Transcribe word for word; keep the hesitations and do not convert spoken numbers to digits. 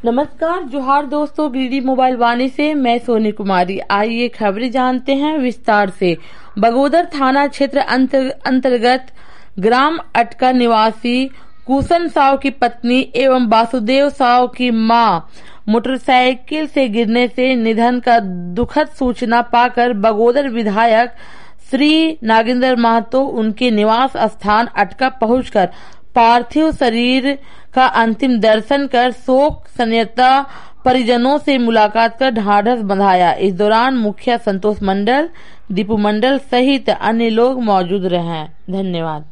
नमस्कार, जोहार दोस्तों। बीडी मोबाइल वाणी से मैं सोनी कुमारी। आइए खबरें जानते हैं विस्तार से। बगोदर थाना क्षेत्र अंतर्गत ग्राम अटका निवासी कुशन साव की पत्नी एवं वासुदेव साव की मां मोटरसाइकिल से गिरने से निधन का दुखद सूचना पाकर बगोदर विधायक श्री नागेंद्र महतो उनके निवास स्थान अटका पहुंचकर पार्थिव शरीर का अंतिम दर्शन कर शोक संतप्त परिजनों से मुलाकात कर ढाढ़स बंधाया। इस दौरान मुखिया संतोष मंडल, दीपू मंडल सहित अन्य लोग मौजूद रहे। धन्यवाद।